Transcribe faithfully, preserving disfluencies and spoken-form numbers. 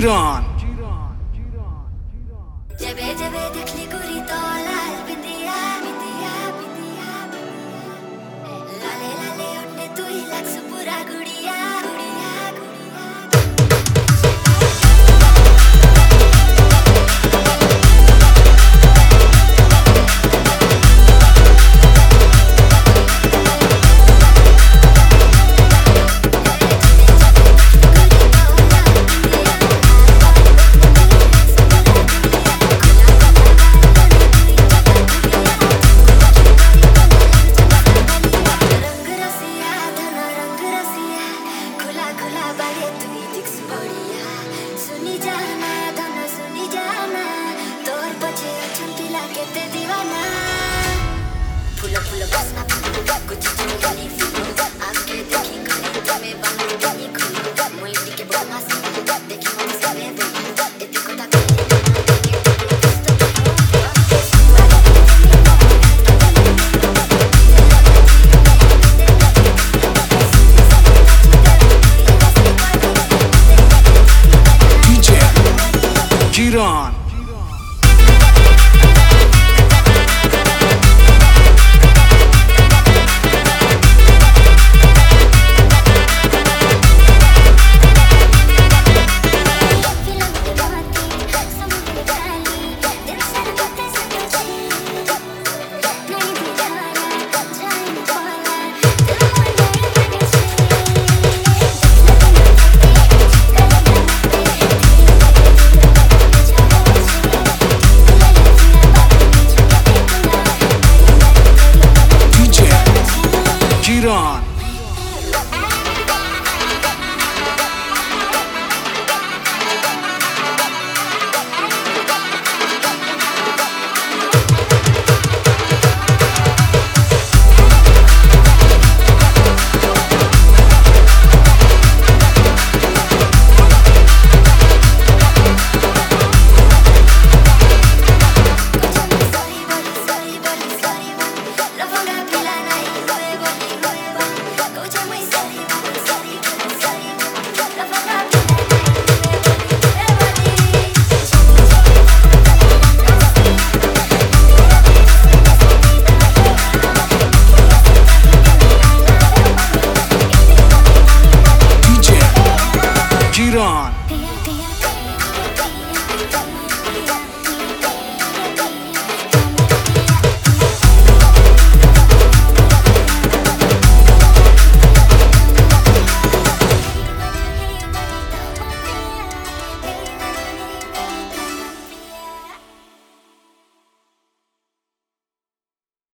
Jiran. जबे जबे देखली गोरी तो लाल बिंदिया बिंदिया बिंदिया लाले लाले उठने तू ही लक्स पूरा गुड़िया गुड़िया सुनी जाना धना सुनी जाना तोर बचे चमकीला के ते दीवाना फूल फूल बसना फूल कुछ चमकीली फूल आके देखी करे तुम्हें बाहर गली खुली मोइटी के बना से देखी मन सारे एते कोता Jiran. Jiran.